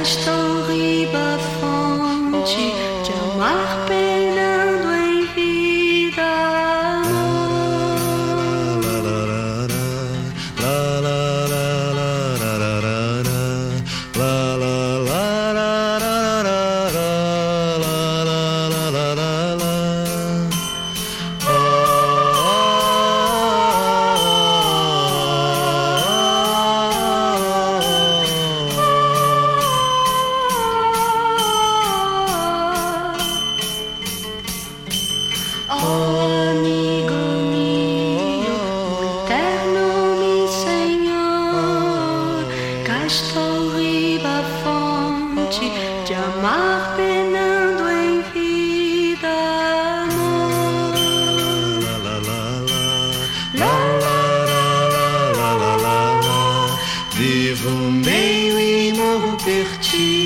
estou riba a fonte de amar penando em vida, oh, amigo mío, eterno mi Senhor, cá estou riba a fonte de amar penando em vida, amor. Vivo meio e morro perdido.